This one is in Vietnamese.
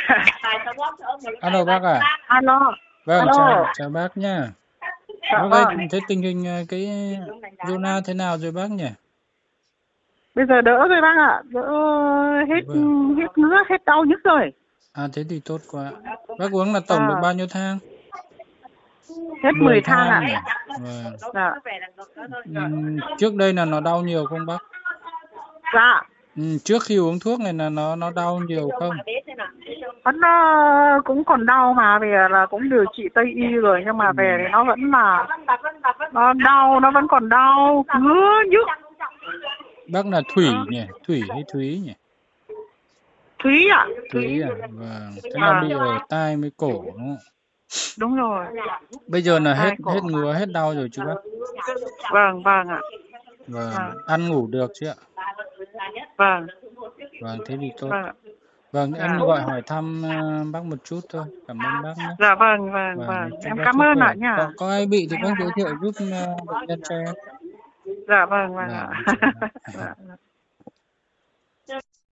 Alo bác à? Alo, Vâng, chào alo, chào bác nha. dạ Bác ơi, vâng. thế tình hình cái zona thế nào rồi bác nhỉ? Bây giờ đỡ rồi bác ạ, đỡ hết Vâng. hết nước, hết đau nhức rồi. À thế thì tốt quá. Bác uống là tổng được À, bao nhiêu thang? hết 10 10 thang thang ạ. nhỉ? Vâng. Dạ, Trước đây là nó đau nhiều không bác? dạ. Trước khi uống thuốc này là nó đau nhiều không? Vẫn cũng còn đau mà về là cũng điều trị Tây y rồi nhưng mà về Ừm, thì nó vẫn là nó đau, nó vẫn còn đau, ngứa nhức. Bác là Đó. Thủy nhỉ? Thủy hay Thúy nhỉ? Thúy ạ, Thúy Thúy. à? Vâng. Thế là Vâng, bị ở tai với cổ đúng không? đúng rồi. Bây giờ là hết Tai hết cổ. ngứa, hết đau rồi chứ bác? Vâng, vâng ạ. Vâng. Vâng, Ăn ngủ được chứ ạ? vâng, Vâng, thế thì tốt. vâng ạ. Vâng, em Dạ. gọi hỏi thăm bác một chút thôi. Cảm ơn bác nhé. Dạ vâng, vâng, Vâng, vâng. chúc Em bác cảm sức ơn khỏe. ạ nha. Có ai bị thì bác giới thiệu giúp bệnh nhân cho em. Dạ vâng, vâng ạ. Vâng, chào bác. Dạ.